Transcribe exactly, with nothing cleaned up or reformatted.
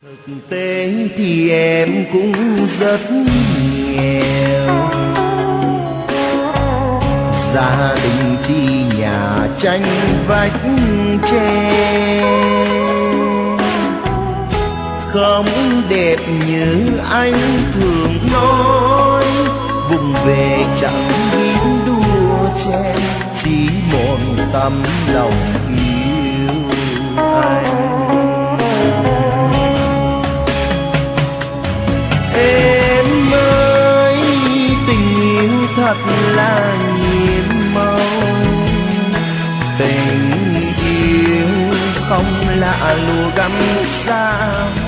Thực tế thì em cũng rất nghèo, gia đình thì nhà tranh vách tre, không đẹp như anh thường nói. Vùng về chẳng biết đua chen, chỉ một tấm lòng yêu anh. Em ơi, tình yêu thật là nhiệm màu, tình yêu không lạ lùa găm xa